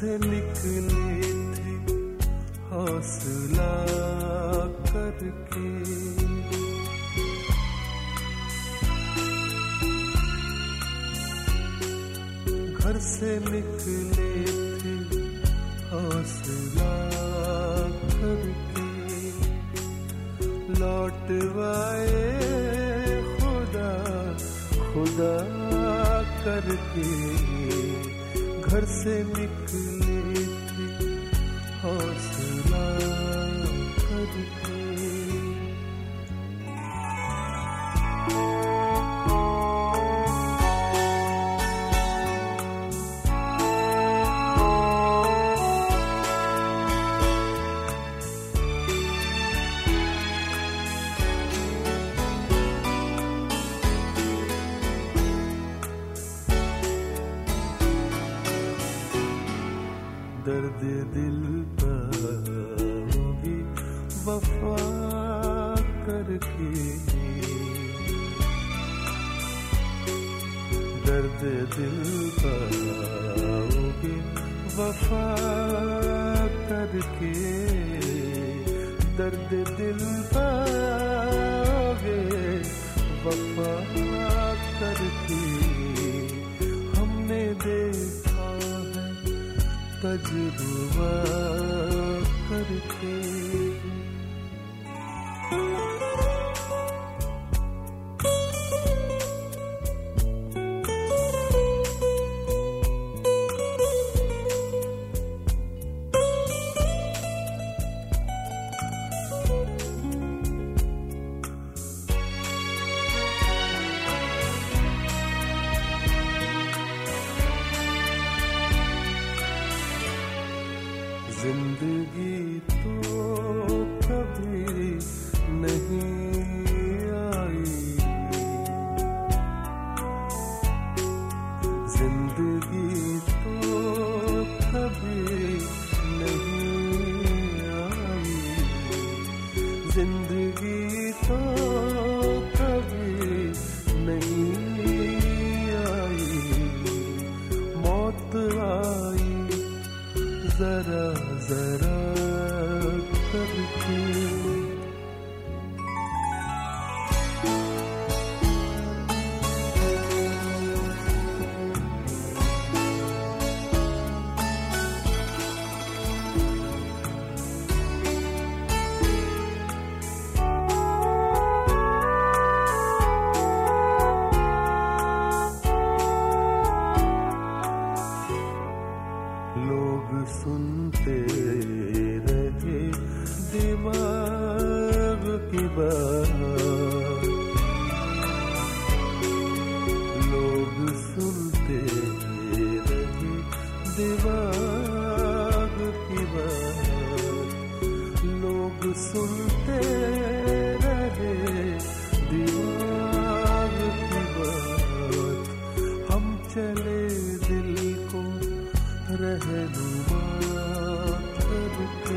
से निकले थे हौसला करके, घर से निकले थे हौसला करके, लौट आए खुदा खुदा करके, घर से निकले थे हौसला करके। दर्द दिल पाओगी वफा करके, दर्द दिल पाओगी वफा करके, दर्द दिल पाओगे वफा करके। हमने देखा है तजुर्बा करके, जिंदगी तो कभी नहीं आई, जिंदगी तो कभी नहीं आई, जिंदगी तो कभी नहीं आई, मौत आई जरा जरा करके। लोग सुनते रहे दिमाग की बात, लोग सुनते रहे दिमाग की बात, लोग सुनते रहे दिमाग की बात। हम चले दिल को रहनुमा करके,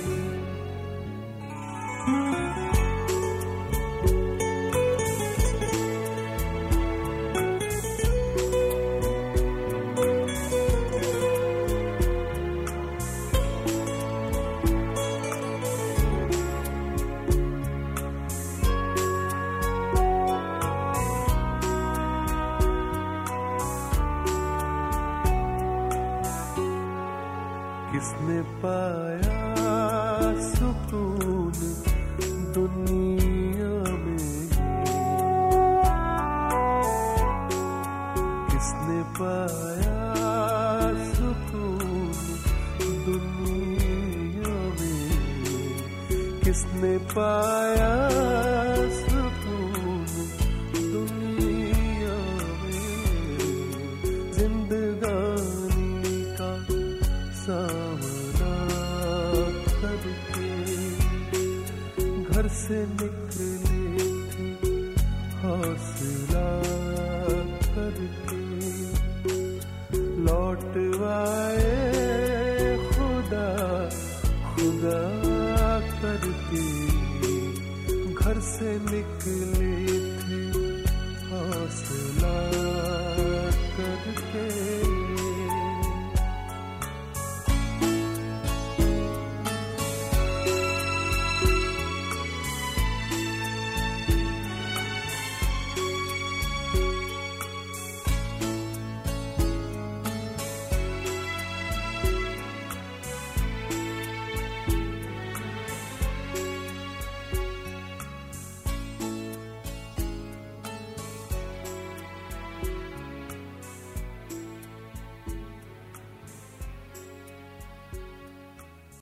किसने पाया सुकून दुनिया में, किसने पाया सुकून दुनिया में, किसने पाया सुकून दुनिया में। जिंदगानी का सामना करके, घर से निकले थे हौसला करके, लौट आए खुदा खुदा करके, घर से निकले थे हौसला करके।